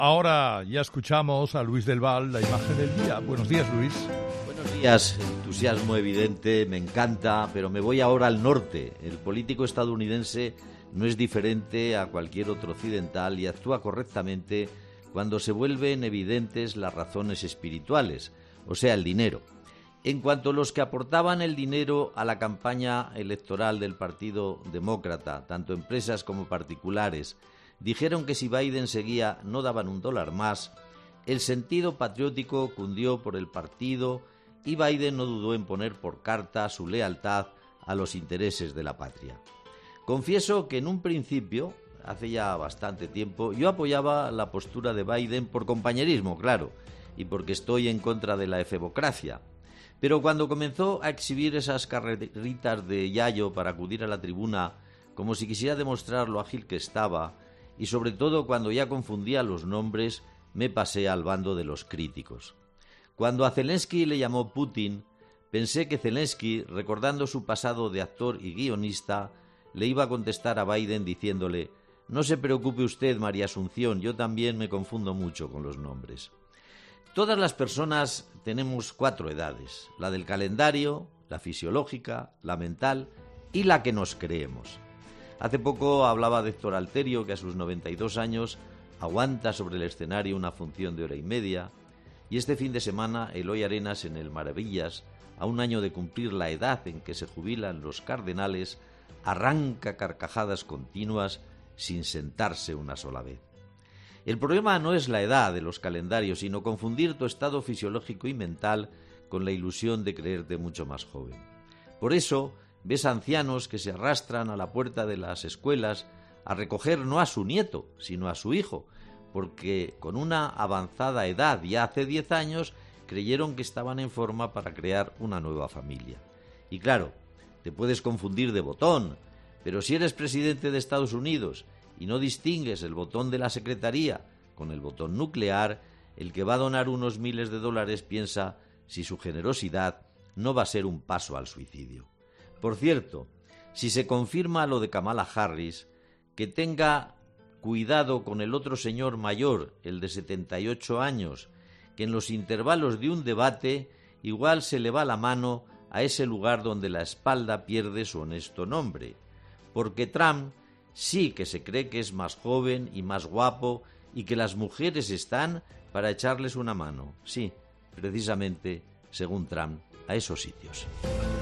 Ahora ya escuchamos a Luis del Val, la imagen del día. Buenos días, Luis. Buenos días, entusiasmo evidente, me encanta, pero me voy ahora al norte. El político estadounidense no es diferente a cualquier otro occidental y actúa correctamente cuando se vuelven evidentes las razones espirituales, o sea, el dinero. En cuanto a los que aportaban el dinero a la campaña electoral del Partido Demócrata, tanto empresas como particulares, dijeron que si Biden seguía no daban $1 más, el sentido patriótico cundió por el partido y Biden no dudó en poner por carta su lealtad a los intereses de la patria. Confieso que en un principio, hace ya bastante tiempo, yo apoyaba la postura de Biden por compañerismo, claro, y porque estoy en contra de la efebocracia. Pero cuando comenzó a exhibir esas carreritas de yayo para acudir a la tribuna, como si quisiera demostrar lo ágil que estaba, y sobre todo cuando ya confundía los nombres, me pasé al bando de los críticos. Cuando a Zelensky le llamó Putin, pensé que Zelensky, recordando su pasado de actor y guionista, le iba a contestar a Biden diciéndole: «No se preocupe usted, María Asunción, yo también me confundo mucho con los nombres». Todas las personas tenemos 4 edades: la del calendario, la fisiológica, la mental y la que nos creemos. Hace poco hablaba de Héctor Alterio, que a sus 92 años aguanta sobre el escenario una función de 1h30, y este fin de semana Eloy Arenas en el Maravillas, a un año de cumplir la edad en que se jubilan los cardenales, arranca carcajadas continuas sin sentarse una sola vez. El problema no es la edad de los calendarios, sino confundir tu estado fisiológico y mental con la ilusión de creerte mucho más joven. Por eso ves ancianos que se arrastran a la puerta de las escuelas a recoger no a su nieto, sino a su hijo, porque con una avanzada edad, ya hace 10 años, creyeron que estaban en forma para crear una nueva familia. Y claro, te puedes confundir de botón, pero si eres presidente de Estados Unidos y no distingues el botón de la secretaría con el botón nuclear, el que va a donar unos miles de dólares piensa si su generosidad no va a ser un paso al suicidio. Por cierto, si se confirma lo de Kamala Harris, que tenga cuidado con el otro señor mayor, el de 78 años, que en los intervalos de un debate igual se le va la mano a ese lugar donde la espalda pierde su honesto nombre. Porque Trump sí que se cree que es más joven y más guapo y que las mujeres están para echarles una mano. Sí, precisamente, según Trump, a esos sitios.